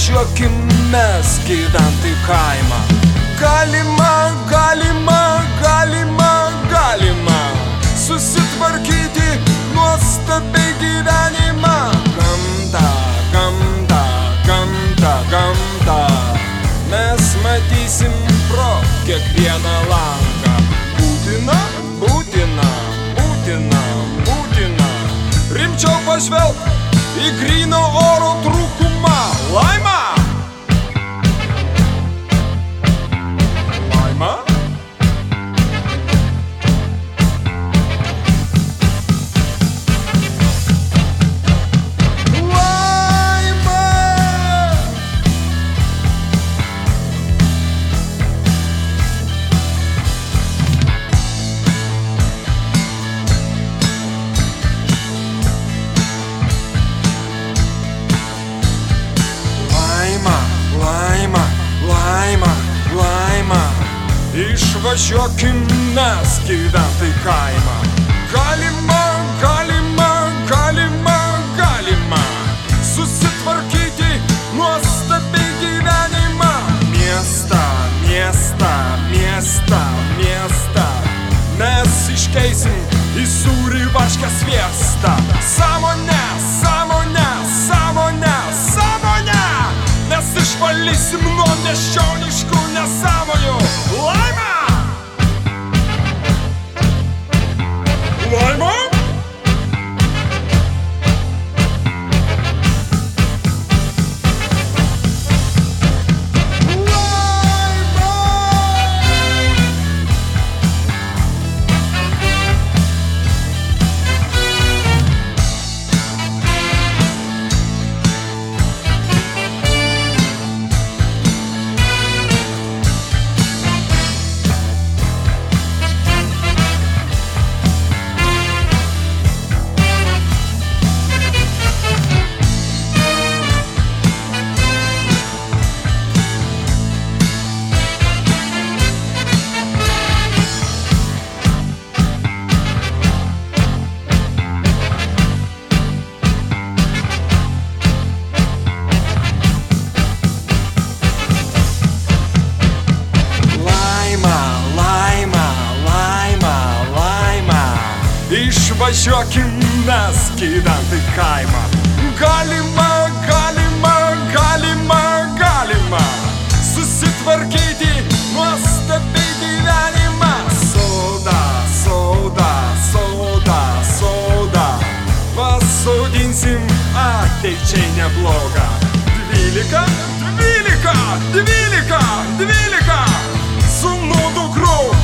Išvažiuokim mes gyventi kaimą. Galima, galima, galima, galima susitvarkyti nuostabiai gyvenimą. Gamta, gamta, gamta, gamta, mes matysim pro kiekvieną langą. Būtina, būtina, būtina, būtina rimčiau pažvelgt į gryno oro trūkumą. Laima! Laima? Išvažiuokim mes gyventi kaimą. Galima, galima, galima, galima susitvarkyti nuostabiai gyvenimą. Miestą, miestą, miestą, miestą mes iškeisim į sūrį, varškę, sviestą. Sąmonę, sąmonę, sąmonę, sąmonę mes išvalysim nuo miesčioniškų nesąmonių. Laima! Laima? Išvažiuokim mes gyventi kaimą. Galima, galima, galima, galima susitvarkyti nuostabiai gyvenimą. Soda, soda, soda, soda pasodinsim ateičiai neblogą. 12, 12, 12, 12 sūnų dukrų